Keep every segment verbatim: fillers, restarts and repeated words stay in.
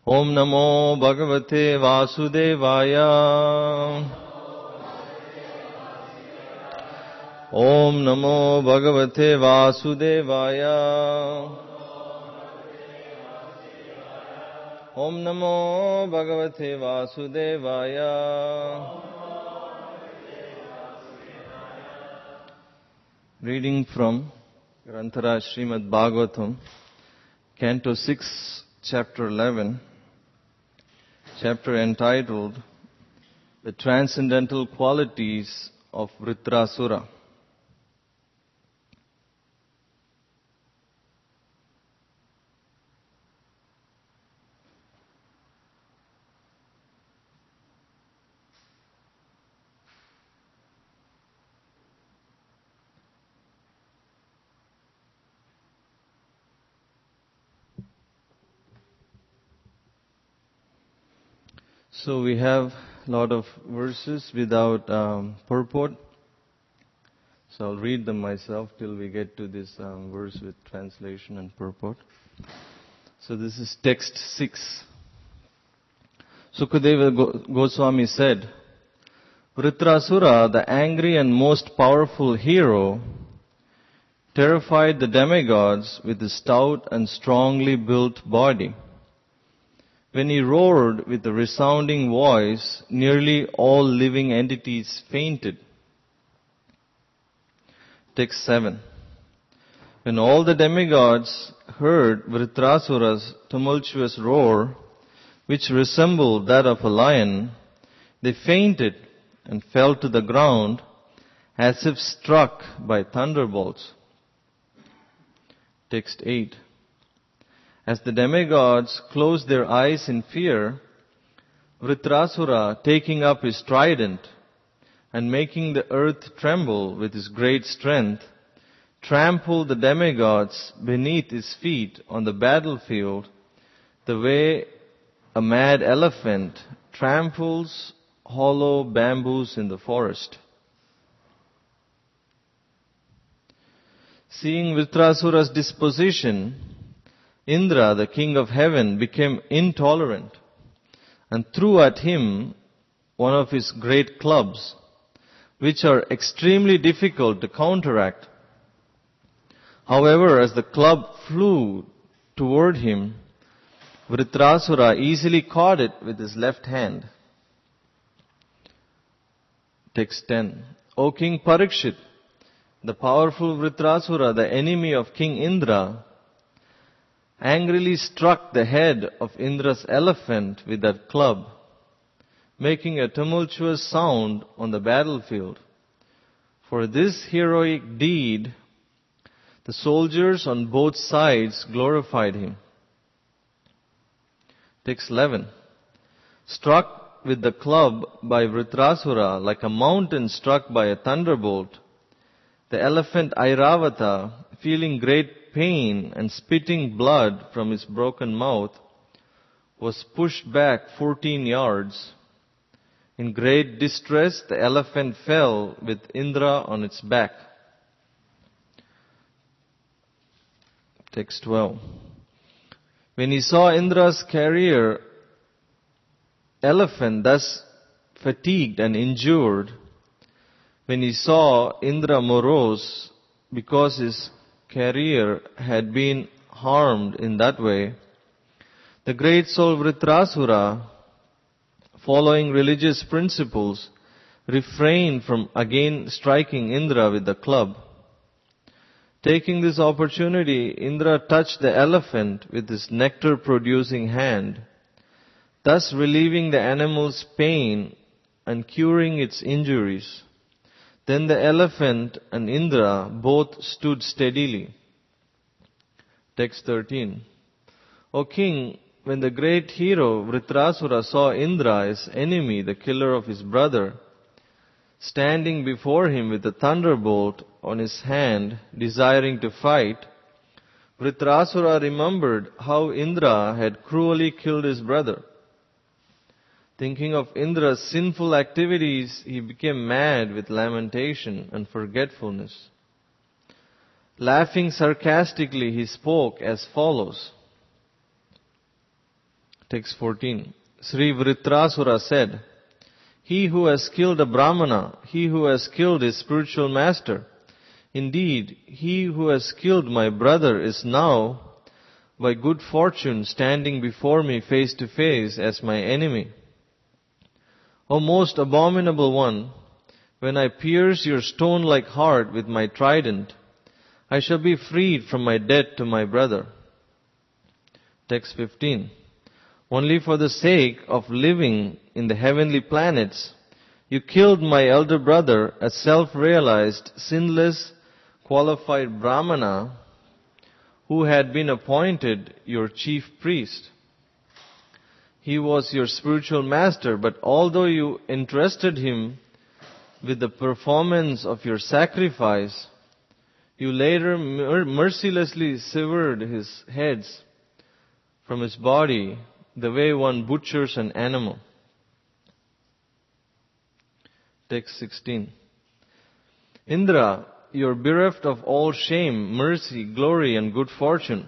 Om Namo Bhagavate Vasudevaya. Om Namo Bhagavate Vasudevaya. Om Namo Bhagavate Vasudevaya. Reading from Granthara Srimad Bhagavatam, Canto six, Chapter eleven, chapter entitled The Transcendental Qualities of Vritrasura. So we have a lot of verses without um, purport. So I'll read them myself till we get to this um, verse with translation and purport. So this is text six. Sukadeva Goswami said, Vritrasura, the angry and most powerful hero, terrified the demigods with his stout and strongly built body. When he roared with a resounding voice, nearly all living entities fainted. Text seven. When all the demigods heard Vritrasura's tumultuous roar, which resembled that of a lion, they fainted and fell to the ground as if struck by thunderbolts. Text eight. As the demigods closed their eyes in fear, Vritrasura, taking up his trident and making the earth tremble with his great strength, trampled the demigods beneath his feet on the battlefield the way a mad elephant tramples hollow bamboos in the forest. Seeing Vritrasura's disposition, Indra, the king of heaven, became intolerant and threw at him one of his great clubs, which are extremely difficult to counteract. However, as the club flew toward him, Vritrasura easily caught it with his left hand. Text ten. O King Parikshit, the powerful Vritrasura, the enemy of King Indra, angrily struck the head of Indra's elephant with that club, making a tumultuous sound on the battlefield. For this heroic deed, the soldiers on both sides glorified him. Text eleven. Struck with the club by Vritrasura like a mountain struck by a thunderbolt, the elephant Airavata, feeling great pain and spitting blood from his broken mouth, was pushed back fourteen yards. In great distress, the elephant fell with Indra on its back. Text twelve. When he saw Indra's carrier elephant thus fatigued and injured, when he saw Indra morose because his carrier had been harmed in that way, the great soul Vritrasura, following religious principles, refrained from again striking Indra with the club. Taking this opportunity, Indra touched the elephant with his nectar-producing hand, thus relieving the animal's pain and curing its injuries. Then the elephant and Indra both stood steadily. Text thirteen. O king, when the great hero Vritrasura saw Indra, his enemy, the killer of his brother, standing before him with a thunderbolt on his hand, desiring to fight, Vritrasura remembered how Indra had cruelly killed his brother. Thinking of Indra's sinful activities, he became mad with lamentation and forgetfulness. Laughing sarcastically, he spoke as follows. Text fourteen. Sri Vritrasura said, "He who has killed a Brahmana, he who has killed his spiritual master. Indeed, he who has killed my brother is now, by good fortune, standing before me face to face as my enemy. O most abominable one, when I pierce your stone-like heart with my trident, I shall be freed from my debt to my brother." Text fifteen. "Only for the sake of living in the heavenly planets, you killed my elder brother, a self-realized, sinless, qualified Brahmana who had been appointed your chief priest. He was your spiritual master, but although you entrusted him with the performance of your sacrifice, you later mercilessly severed his heads from his body the way one butchers an animal." Text sixteen. "Indra, you are bereft of all shame, mercy, glory, and good fortune.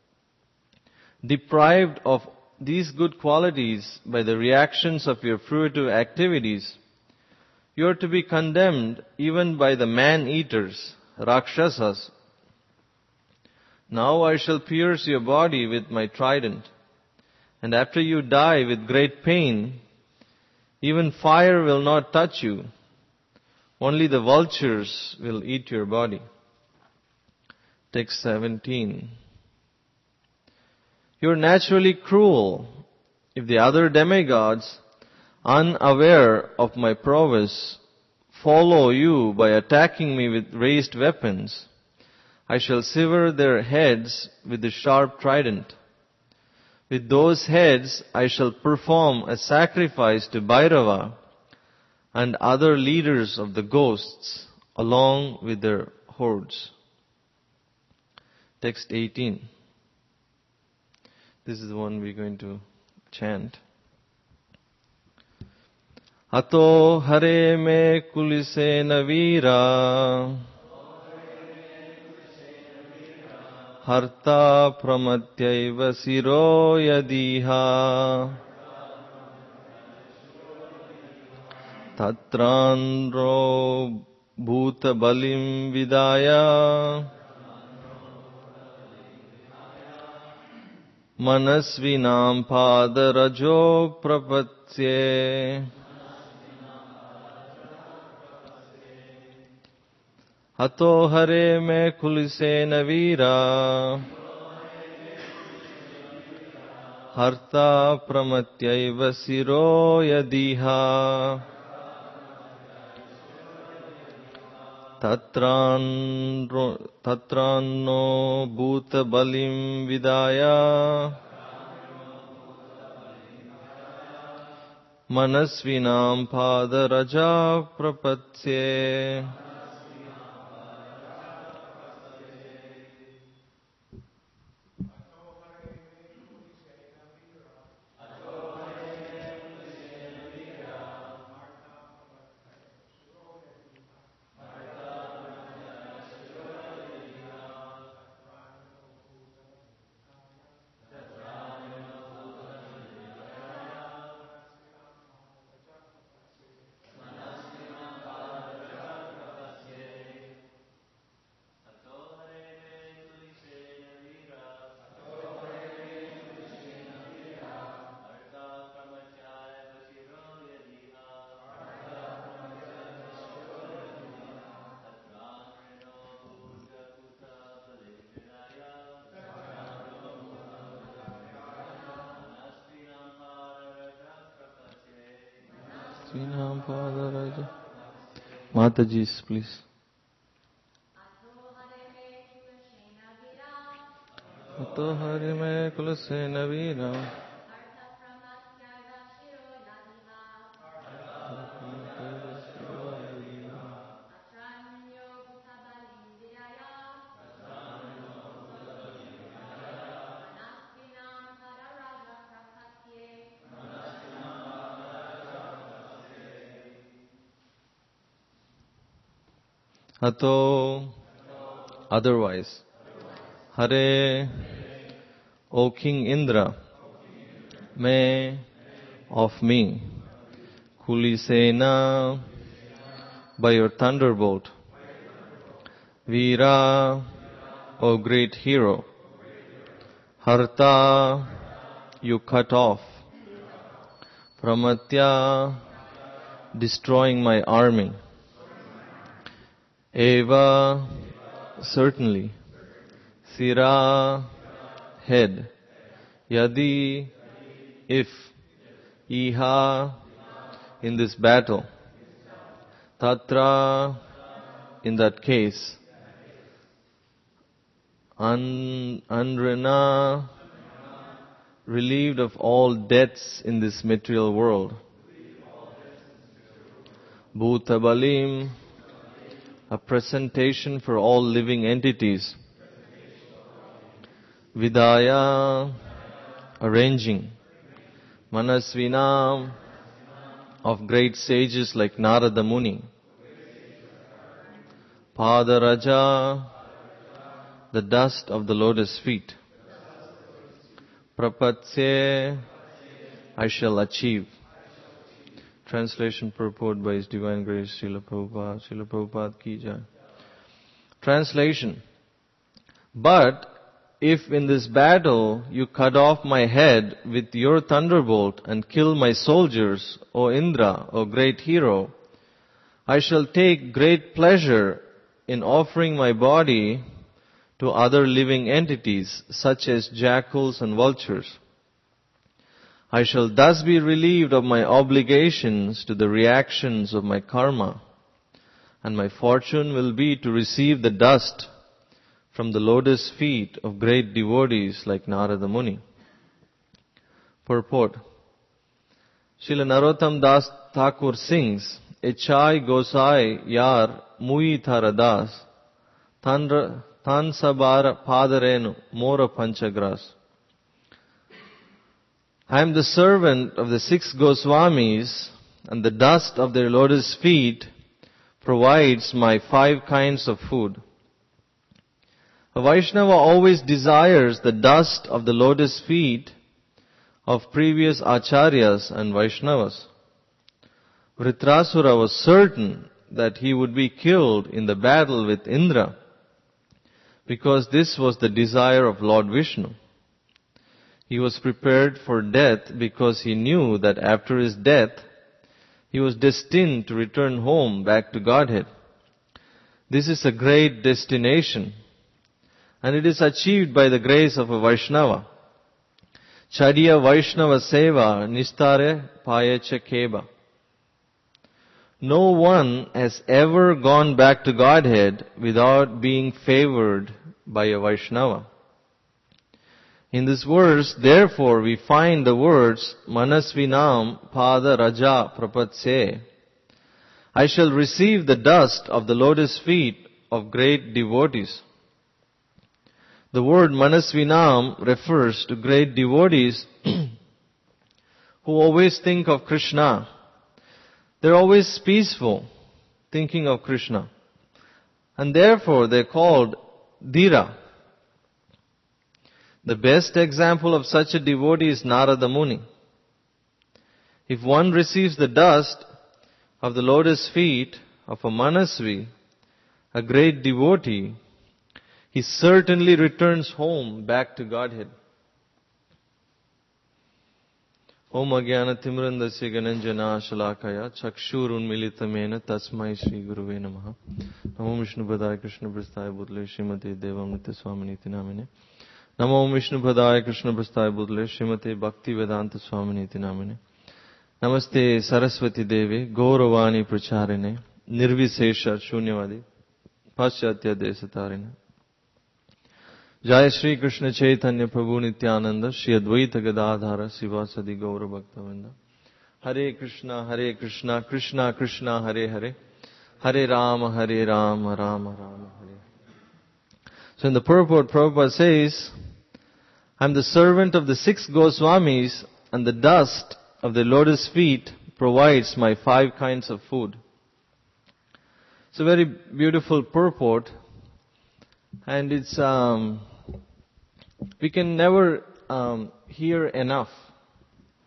Deprived of these good qualities by the reactions of your fruitive activities, you are to be condemned even by the man-eaters, Rakshasas. Now I shall pierce your body with my trident, and after you die with great pain, even fire will not touch you. Only the vultures will eat your body." Text seventeen. "You are naturally cruel. If the other demigods, unaware of my prowess, follow you by attacking me with raised weapons, I shall sever their heads with the sharp trident. With those heads I shall perform a sacrifice to Bhairava and other leaders of the ghosts along with their hordes." Text eighteen. This is the one we're going to chant. "Ato hare me kulisena veera, harta pramatyaiva siro yadiha, tatranro bhuta balim vidaya, manasvinam padarajo prapatye." "Ato hare me kulisena veera, harta pramatyaiva siro yadiha, tatranno, tatranno bhuta balim vidaya, manasvinam padaraja prapatye." Mataji's, please. Ato hare me kulasena veera, Ato, otherwise. Hare, O King Indra, may of me. Kulisena, by your thunderbolt. Veera, O great hero. Harta, you cut off. Pramatya, destroying my army. Eva, certainly. Sira, head. Yadi, if. Iha, in this battle. Tatra, in that case. An, Anrana, relieved of all debts in this material world. Bhutabalim, a presentation for all living entities. Vidaya, arranging. Manasvinam, of great sages like Narada Muni. Padaraja, the dust of the lotus feet. Prapatsye, I shall achieve. Translation purport by His Divine Grace Srila Prabhupada. Srila Prabhupada ki jai. Translation. But if in this battle you cut off my head with your thunderbolt and kill my soldiers, O Indra, O great hero, I shall take great pleasure in offering my body to other living entities, such as jackals and vultures. I shall thus be relieved of my obligations to the reactions of my karma, and my fortune will be to receive the dust from the lotus feet of great devotees like Narada Muni. Purport. Srila Narottam Das Thakur sings, Echai Gosai Yar Mui Tharadas Tanra Tan Sabara Padarenu Mora Panchagras. I am the servant of the six Goswamis, and the dust of their lotus feet provides my five kinds of food. A Vaishnava always desires the dust of the lotus feet of previous acharyas and Vaishnavas. Vritrasura was certain that he would be killed in the battle with Indra, because this was the desire of Lord Vishnu. He was prepared for death because he knew that after his death, he was destined to return home back to Godhead. This is a great destination, and it is achieved by the grace of a Vaishnava. Chadiya Vaishnava Seva Nistare Payecha Keba. No one has ever gone back to Godhead without being favored by a Vaishnava. In this verse, therefore, we find the words Manasvinam Pada Raja Prapatse. I shall receive the dust of the lotus feet of great devotees. The word Manasvinam refers to great devotees who always think of Krishna. They're always peaceful, thinking of Krishna. And therefore they're called Dhira. The best example of such a devotee is Narada Muni. If one receives the dust of the lotus feet of a Manasvi, a great devotee, he certainly returns home back to Godhead. Om Agyana Timrandasya Gananjana Shalakaya Chakshur Unmilitamena Tasmai Shri Guruve Namaha. Namo Vishnu Padaya Krishna Prasthaya Bhutale Srimate Devam Nitya Swaminiti Namine. Namo Vishnu Padaya Krishna Prasthaya Bhutale Srimate Bhakti Vedanta Swaminiti Namine. Namaste Saraswati Devi Gauravani Pracharine Nirvisesha Shunyavadi Paschatya Desatarine. Jai Shri Krishna Chaitanya Prabhu Nityananda Shri Advaita Gadadhara Sivasadi Gaura Bhaktavinda. Hare Krishna Hare Krishna Krishna Krishna Hare Hare Hare Rama Hare Rama Rama Rama Hare. So in the purport, Prabhupada says, I am the servant of the six Goswamis, and the dust of the lotus feet provides my five kinds of food. It's a very beautiful purport, and it's um, we can never um, hear enough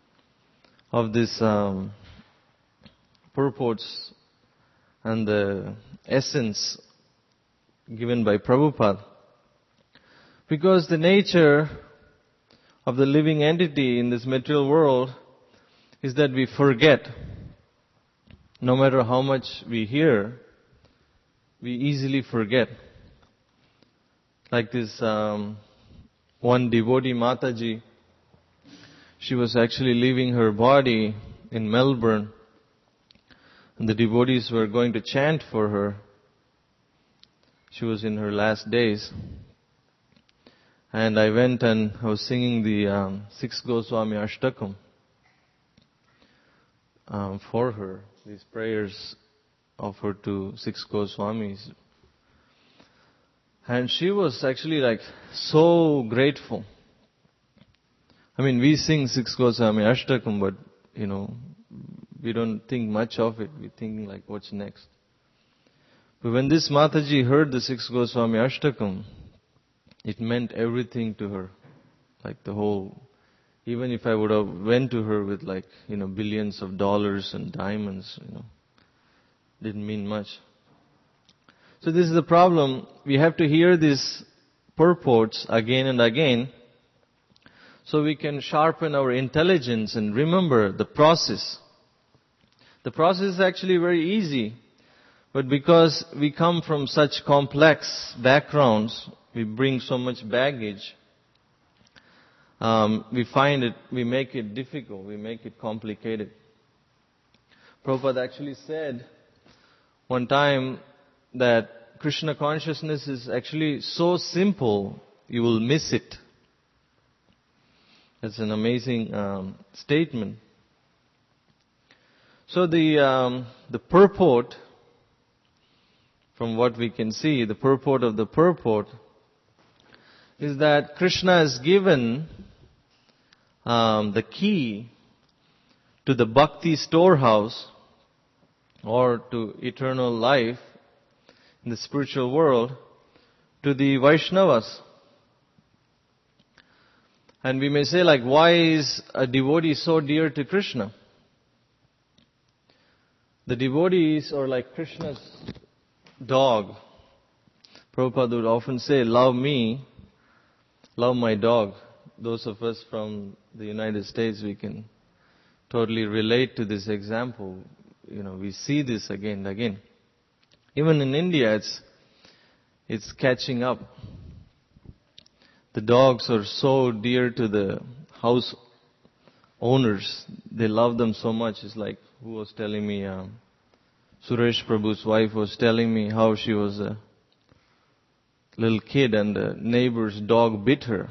of this um, purports and the essence given by Prabhupada. Because the nature of the living entity in this material world is that we forget. No matter how much we hear, we easily forget. Like this um, one devotee Mataji, she was actually leaving her body in Melbourne, and the devotees were going to chant for her. She was in her last days. And I went and I was singing the um, Six Goswami Ashtakam um, for her, these prayers offered to six Goswamis. And she was actually like so grateful. I mean, we sing Six Goswami Ashtakam, but, you know, we don't think much of it. We think like, what's next? But when this Mataji heard the Six Goswami Ashtakam, it meant everything to her. Like the whole, even if I would have went to her with like, you know, billions of dollars and diamonds, you know, didn't mean much. So this is the problem. We have to hear these purports again and again so we can sharpen our intelligence and remember the process. The process is actually very easy, but because we come from such complex backgrounds, we bring so much baggage, um, we find it, we make it difficult, we make it complicated. Prabhupada actually said one time that Krishna consciousness is actually so simple, you will miss it. That's an amazing um, statement. So the um, the purport, from what we can see, the purport of the purport is that Krishna has given um, the key to the bhakti storehouse or to eternal life in the spiritual world to the Vaishnavas. And we may say, like, why is a devotee so dear to Krishna? The devotees are like Krishna's dog. Prabhupada would often say, love me, love my dog. Those of us from the United States, we can totally relate to this example. You know, we see this again and again. Even in India, it's, it's catching up. The dogs are so dear to the house owners. They love them so much. It's like, who was telling me, um, Suresh Prabhu's wife was telling me how she was a little kid and the neighbor's dog bit her.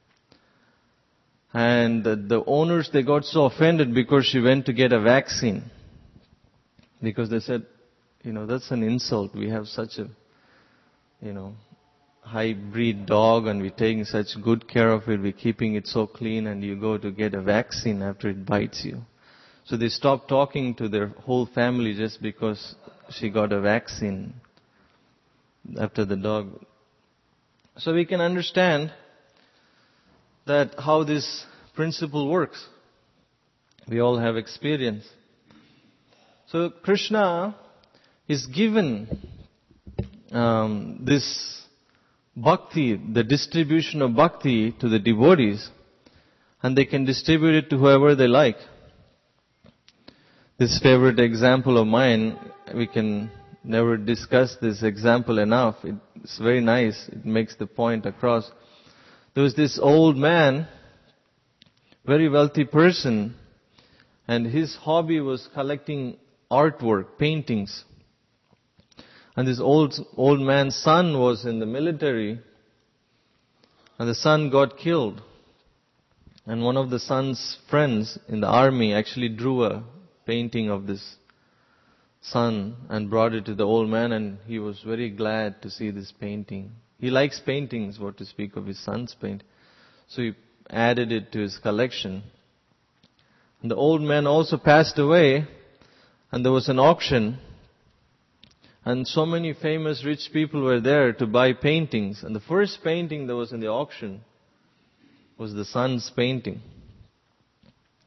And the, the owners, they got so offended because she went to get a vaccine. Because they said, you know, that's an insult. We have such a, you know, high-breed dog and we're taking such good care of it. We're keeping it so clean and you go to get a vaccine after it bites you. So they stopped talking to their whole family just because she got a vaccine after the dog. So we can understand that how this principle works. We all have experience. So Krishna is given um, this bhakti, the distribution of bhakti to the devotees, and they can distribute it to whoever they like. This favorite example of mine, we can never discuss this example enough. It's very nice. It makes the point across. There was this old man, very wealthy person, and his hobby was collecting artwork, paintings. And this old old man's son was in the military, and the son got killed. And one of the son's friends in the army actually drew a painting of this son and brought it to the old man, and he was very glad to see this painting. He likes paintings, what to speak of his son's paint. So he added it to his collection. And the old man also passed away, and there was an auction, and so many famous rich people were there to buy paintings. And the first painting that was in the auction was the son's painting.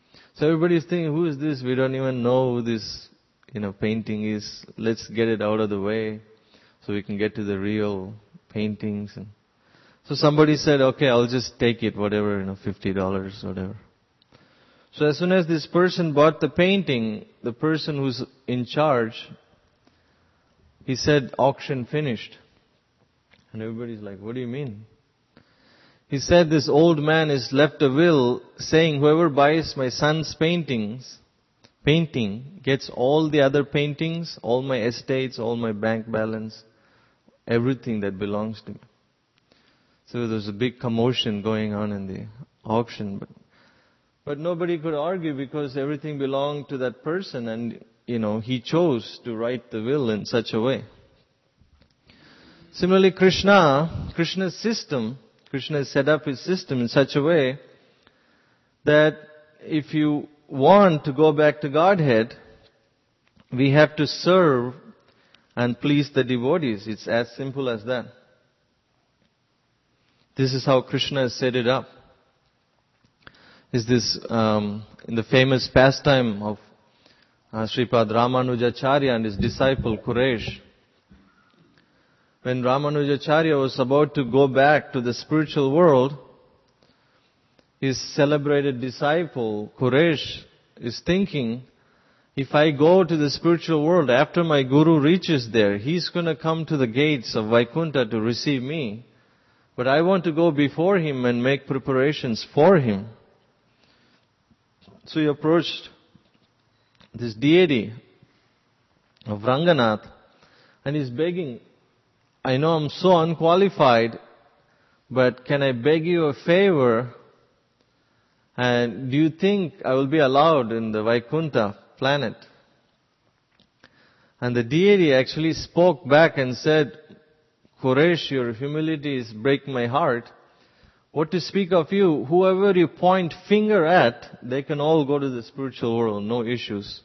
So everybody's thinking, who is this? We don't even know who this, you know, painting is. Let's get it out of the way so we can get to the real paintings. And so somebody said, okay, I'll just take it, whatever, you know, fifty dollars, whatever. So as soon as this person bought the painting, the person who's in charge, he said, auction finished. And everybody's like, what do you mean? He said, this old man has left a will saying, whoever buys my son's paintings, painting, gets all the other paintings, all my estates, all my bank balance, everything that belongs to me. So there's a big commotion going on in the auction. But, but nobody could argue because everything belonged to that person, and, you know, he chose to write the will in such a way. Similarly, Krishna, Krishna's system, Krishna has set up his system in such a way that if you want to go back to Godhead, we have to serve and please the devotees. It's as simple as that. This is how Krishna has set it up. Is this um, in the famous pastime of uh, Sripad Ramanujacharya and his disciple Kuresh. When Ramanujacharya was about to go back to the spiritual world, his celebrated disciple Kuresh is thinking, if I go to the spiritual world after my guru reaches there, he's going to come to the gates of Vaikuntha to receive me. But I want to go before him and make preparations for him. So he approached this deity of Ranganath and he's begging, I know I'm so unqualified, but can I beg you a favor? And do you think I will be allowed in the Vaikuntha planet? And the deity actually spoke back and said, Kuresh, your humility is breaking my heart. What to speak of you, whoever you point finger at, they can all go to the spiritual world, no issues.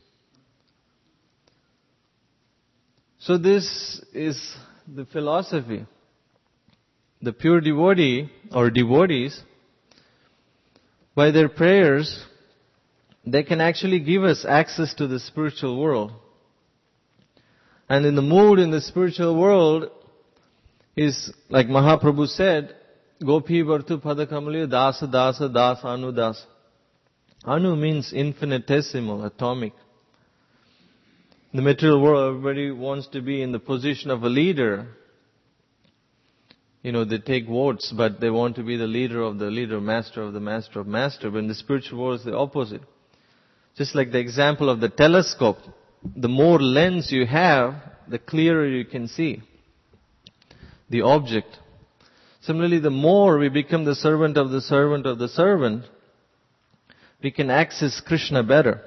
So this is the philosophy. The pure devotee or devotees, by their prayers, they can actually give us access to the spiritual world. And in the mood in the spiritual world is, like Mahaprabhu said, Gopi Vartu Padakamali Dasa Dasa Dasa Anu Dasa. Anu means infinitesimal, atomic. In the material world, everybody wants to be in the position of a leader. You know, they take votes, but they want to be the leader of the leader, master of the master of master. But in the spiritual world, it's the opposite. Just like the example of the telescope. The more lens you have, the clearer you can see the object. Similarly, the more we become the servant of the servant of the servant, we can access Krishna better.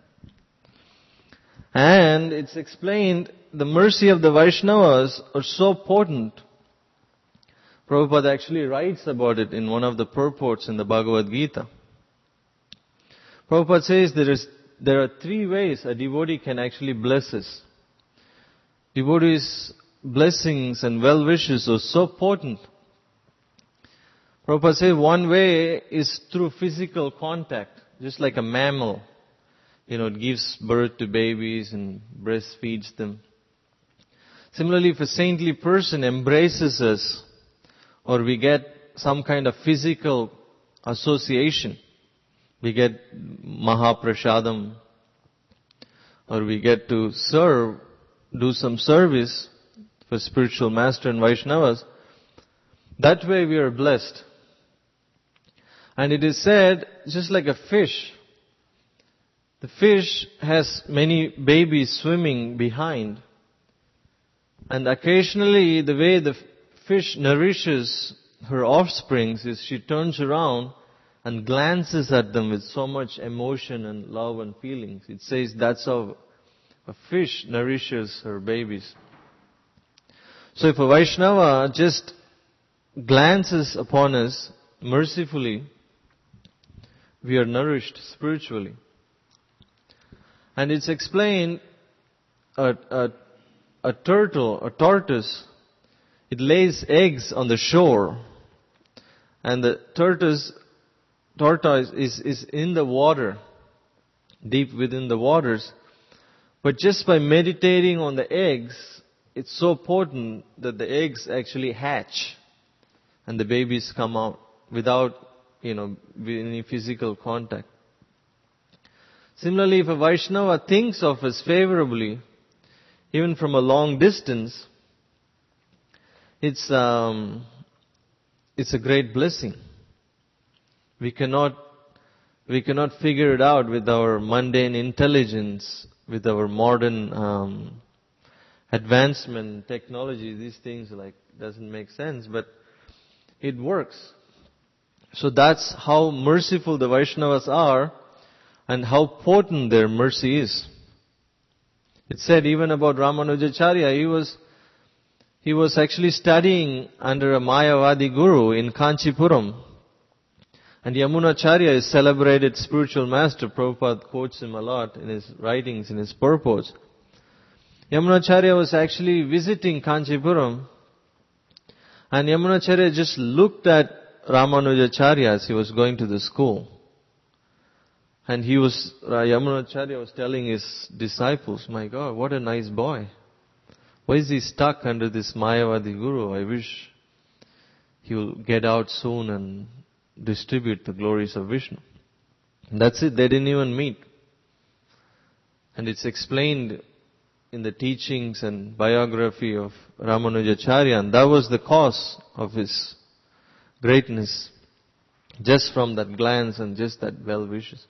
And it's explained, the mercy of the Vaishnavas are so potent. Prabhupada actually writes about it in one of the purports in the Bhagavad Gita. Prabhupada says there is there are three ways a devotee can actually bless us. Devotees' blessings and well wishes are so potent. Prabhupada says one way is through physical contact, just like a mammal. You know, it gives birth to babies and breastfeeds them. Similarly, if a saintly person embraces us, or we get some kind of physical association, we get Mahaprashadam, or we get to serve, do some service for spiritual master and Vaishnavas, that way we are blessed. And it is said, just like a fish, the fish has many babies swimming behind. And occasionally the way the fish nourishes her offspring is she turns around and glances at them with so much emotion and love and feelings. It says that's how a fish nourishes her babies. So if a Vaishnava just glances upon us mercifully, we are nourished spiritually. And it's explained, a, a, a turtle, a tortoise, it lays eggs on the shore. And the tortoise, tortoise is, is in the water. deep within the waters. But just by meditating on the eggs, it's so potent that the eggs actually hatch and the babies come out without, you know, any physical contact. Similarly, if a Vaishnava thinks of us favorably, even from a long distance, it's um, it's a great blessing. We cannot we cannot figure it out with our mundane intelligence, with our modern um, advancement, technology. These things like doesn't make sense, but it works. So that's how merciful the Vaishnavas are, and how potent their mercy is. It said even about Ramanujacharya, he was he was actually studying under a Mayavadi guru in Kanchipuram. And Yamunacharya is celebrated spiritual master. Prabhupada quotes him a lot in his writings, in his purports. Yamunacharya was actually visiting Kanchipuram, and Yamunacharya just looked at Ramanujacharya as he was going to the school. And he was, Yamunacharya was telling his disciples, my God, what a nice boy. Why is he stuck under this Mayavadi guru? I wish he will get out soon and distribute the glories of Vishnu. And that's it, they didn't even meet. And it's explained in the teachings and biography of Ramanujacharya, and that was the cause of his greatness, just from that glance and just that well wishes.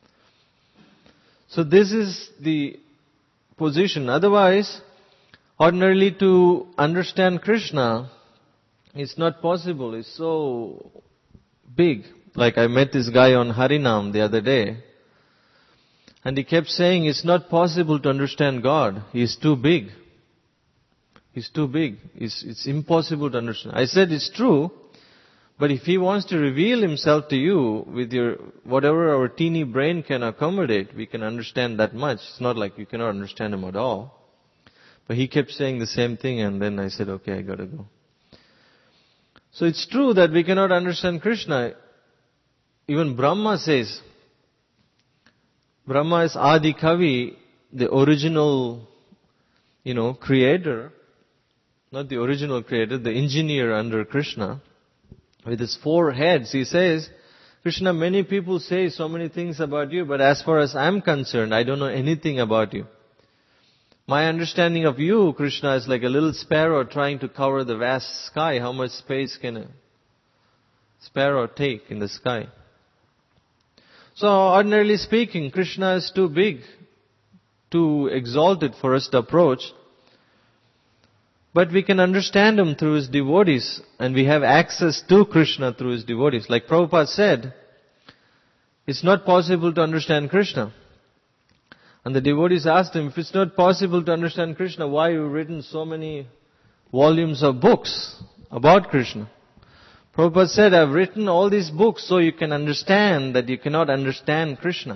So this is the position. Otherwise, ordinarily to understand Krishna, it's not possible. It's so big. Like I met this guy on Harinam the other day, and he kept saying it's not possible to understand God. He's too big. He's too big. It's, it's impossible to understand. I said it's true, but if He wants to reveal Himself to you with your, whatever our teeny brain can accommodate, we can understand that much. It's not like you cannot understand Him at all. But he kept saying the same thing, and then I said, okay, I gotta go. So it's true that we cannot understand Krishna. Even Brahma says, Brahma is Adi Kavi, the original, you know, creator. Not the original creator, the engineer under Krishna. With his four heads, he says, Krishna, many people say so many things about you, but as far as I'm concerned, I don't know anything about you. My understanding of you, Krishna, is like a little sparrow trying to cover the vast sky. How much space can a sparrow take in the sky? So, ordinarily speaking, Krishna is too big, too exalted for us to approach. But we can understand Him through His devotees, and we have access to Krishna through His devotees. Like Prabhupada said, it's not possible to understand Krishna. And the devotees asked him, if it's not possible to understand Krishna, why have you written so many volumes of books about Krishna? Prabhupada said, I've written all these books so you can understand that you cannot understand Krishna.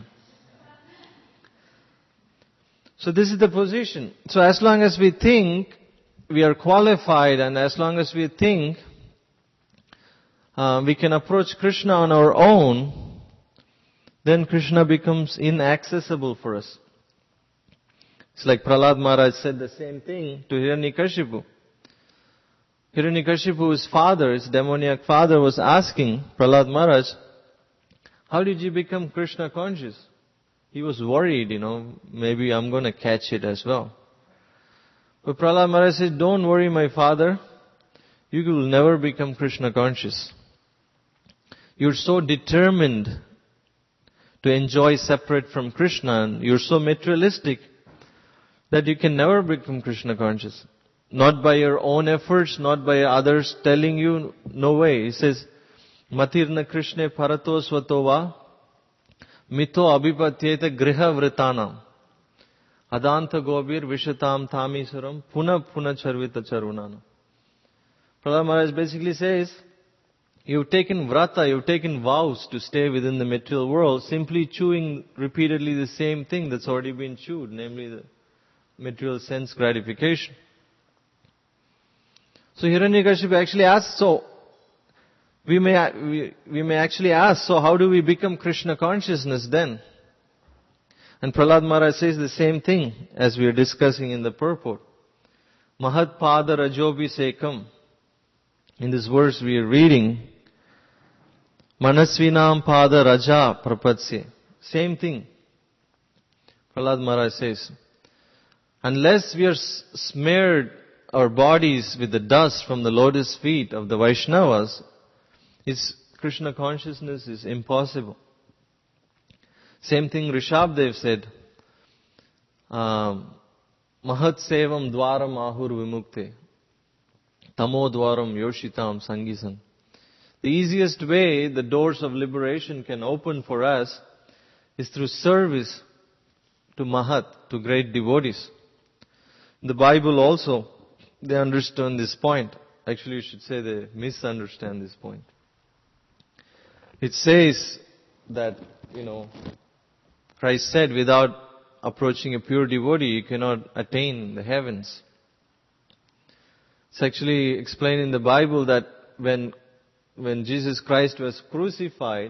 So this is the position. So as long as we think we are qualified, and as long as we think uh, we can approach Krishna on our own, then Krishna becomes inaccessible for us. It's like Prahlad Maharaj said the same thing to Hiranyakashipu. Hiranyakashipu's father, his demoniac father, was asking Prahlad Maharaj, how did you become Krishna conscious? He was worried, you know, maybe I'm going to catch it as well. But Prahlad Maharaj said, don't worry, my father, you will never become Krishna conscious. You're so determined to enjoy separate from Krishna, and you're so materialistic that you can never become Krishna conscious. Not by your own efforts, not by others telling you, no way. He says, Matirna Krishna parato svatova mito abhipatyeta griha vritanam adanta gobir vishatam tamisuram puna puna charvita charvunana. Prahlad Maharaj basically says, you've taken vrata, you've taken vows to stay within the material world, simply chewing repeatedly the same thing that's already been chewed, namely the material sense gratification. So Hiranyakashipu actually asks, so we may we, we may actually ask, so how do we become Krishna consciousness then? And Prahlad Maharaj says the same thing as we are discussing in the purport. Mahat pada rajobi sekam. In this verse we are reading, Manasvinam pada raja prapatsye. Same thing. Prahlad Maharaj says, unless we are smeared our bodies with the dust from the lotus feet of the Vaishnavas, its Krishna consciousness is impossible. Same thing Rishabdev said, um, Mahat sevam dwaram ahur vimukte, tamo dwaram yoshitam sangisan. The easiest way the doors of liberation can open for us is through service to Mahat, to great devotees. In the Bible also, they understand this point. Actually, you should say they misunderstand this point. It says that, you know, Christ said, without approaching a pure devotee, you cannot attain the heavens. It's actually explained in the Bible that when, when Jesus Christ was crucified,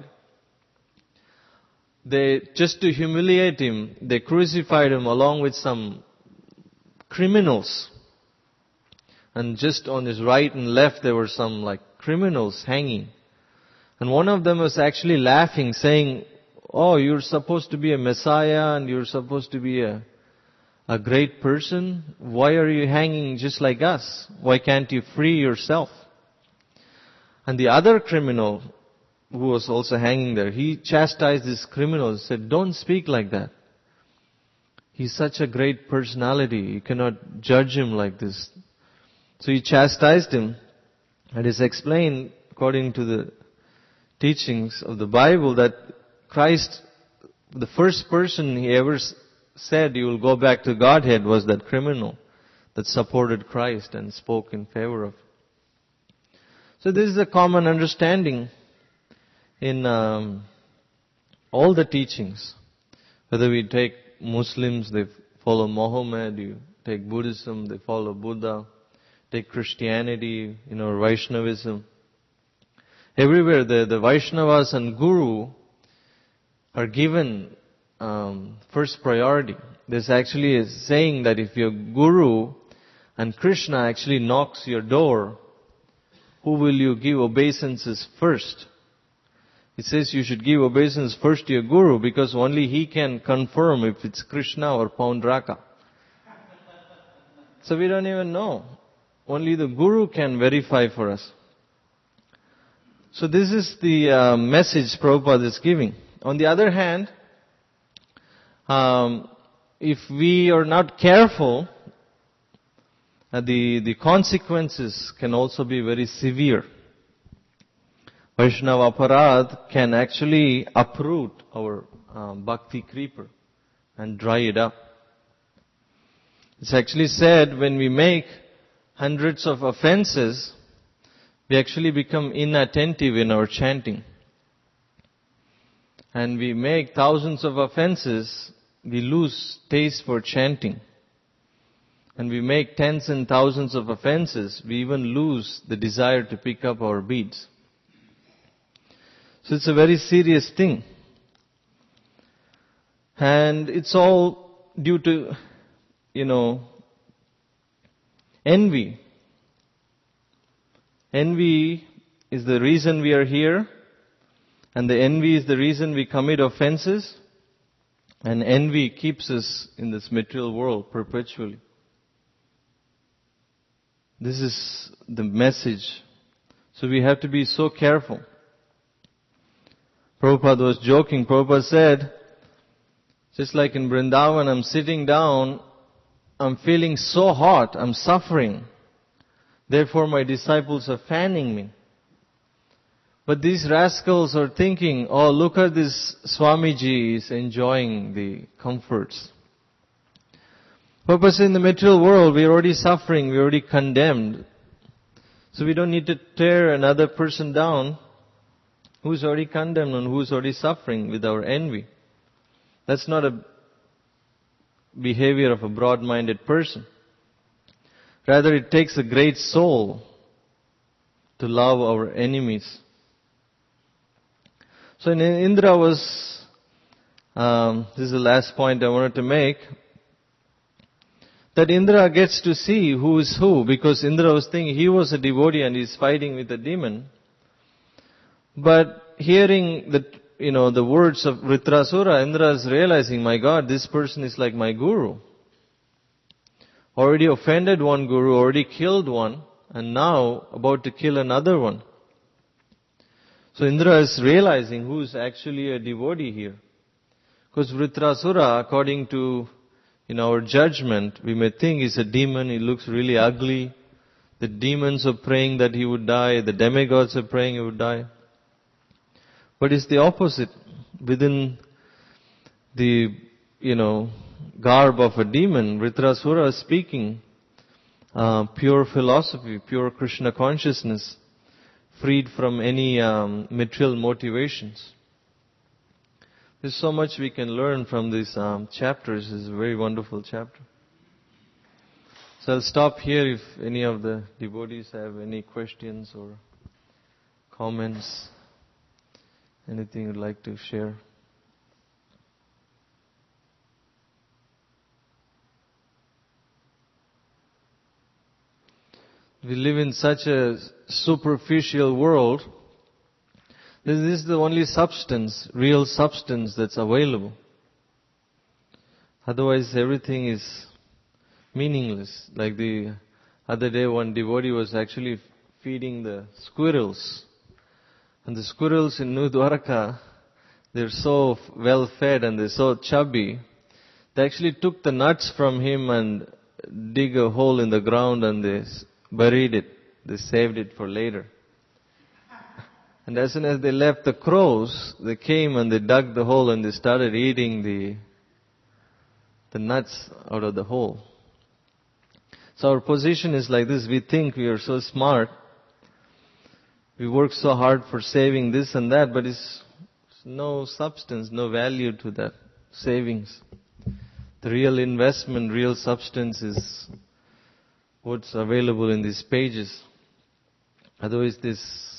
they, just to humiliate him, they crucified him along with some criminals. And just on his right and left there were some like criminals hanging. And one of them was actually laughing, saying, oh, you're supposed to be a Messiah and you're supposed to be a, a great person. Why are you hanging just like us? Why can't you free yourself? And the other criminal who was also hanging there, he chastised this criminal and said, don't speak like that. He's such a great personality. You cannot judge him like this. So he chastised him. And it's explained according to the teachings of the Bible that Christ, the first person he ever said you will go back to Godhead was that criminal that supported Christ and spoke in favor of. So this is a common understanding in um, all the teachings. Whether we take Muslims, they follow Muhammad. You take Buddhism, they follow Buddha. Take Christianity, you know, Vaishnavism. Everywhere the, the Vaishnavas and Guru are given um, first priority. There's actually a saying that if your Guru and Krishna actually knocks your door, who will you give obeisances first? It says you should give obeisance first to your Guru because only he can confirm if it's Krishna or Paundraka. So we don't even know. Only the Guru can verify for us. So this is the uh, message Prabhupada is giving. On the other hand, um, if we are not careful, uh, the, the consequences can also be very severe. Vaishnava Aparad can actually uproot our um, bhakti creeper and dry it up. It's actually said when we make hundreds of offenses, we actually become inattentive in our chanting. And we make thousands of offenses, we lose taste for chanting. And we make tens and thousands of offenses, we even lose the desire to pick up our beads. So it's a very serious thing. And it's all due to, you know, envy. Envy is the reason we are here, and the envy is the reason we commit offenses, and envy keeps us in this material world perpetually. This is the message. So we have to be so careful. Prabhupada was joking. Prabhupada said, just like in Vrindavan, I'm sitting down, I'm feeling so hot, I'm suffering. Therefore my disciples are fanning me. But these rascals are thinking, oh, look at this Swamiji is enjoying the comforts. Purpose in the material world, we're already suffering, we're already condemned. So we don't need to tear another person down who's already condemned and who's already suffering with our envy. That's not a behavior of a broad-minded person. Rather, it takes a great soul to love our enemies. So Indra was um, this is the last point I wanted to make, that Indra gets to see who is who, because Indra was thinking he was a devotee and he's fighting with a demon. But hearing the, you know, the words of Vritrasura, Indra is realizing, my God, this person is like my guru. Already offended one guru, already killed one, and now about to kill another one. So Indra is realizing who is actually a devotee here. Because Vritrasura, according to in our judgment, we may think he's a demon, he looks really ugly. The demons are praying that he would die, the demigods are praying he would die. But it's the opposite. Within the, you know, garb of a demon, Vritrasura is speaking uh, pure philosophy, pure Krishna consciousness, freed from any um, material motivations. There's so much we can learn from these um, chapters. It's a very wonderful chapter. So I'll stop here if any of the devotees have any questions or comments, anything you'd like to share. We live in such a superficial world. This is the only substance, real substance that's available. Otherwise everything is meaningless. Like the other day one devotee was actually feeding the squirrels. And the squirrels in New Dwarka, they're so well fed and they're so chubby. They actually took the nuts from him and dig a hole in the ground and they buried it. They saved it for later. And as soon as they left the crows, they came and they dug the hole and they started eating the the nuts out of the hole. So our position is like this. We think we are so smart. We work so hard for saving this and that, but it's no substance, no value to that savings. The real investment, real substance is what's available in these pages. Otherwise this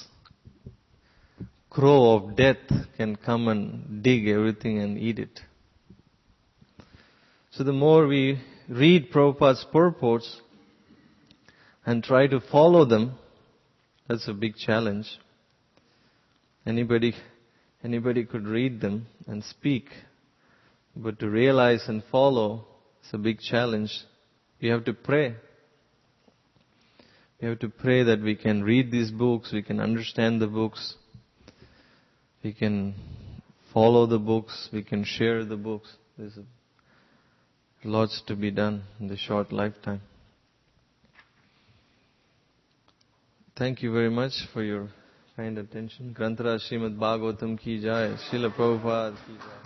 crow of death can come and dig everything and eat it. So the more we read Prabhupada's purports and try to follow them, that's a big challenge. Anybody, anybody could read them and speak, but to realize and follow is a big challenge. We have to pray. We have to pray that we can read these books, we can understand the books, we can follow the books, we can share the books. There's lots to be done in the short lifetime. Thank you very much for your kind attention. Granthara Srimad Bhagavatam ki jai. Srila Prabhupada ki jai.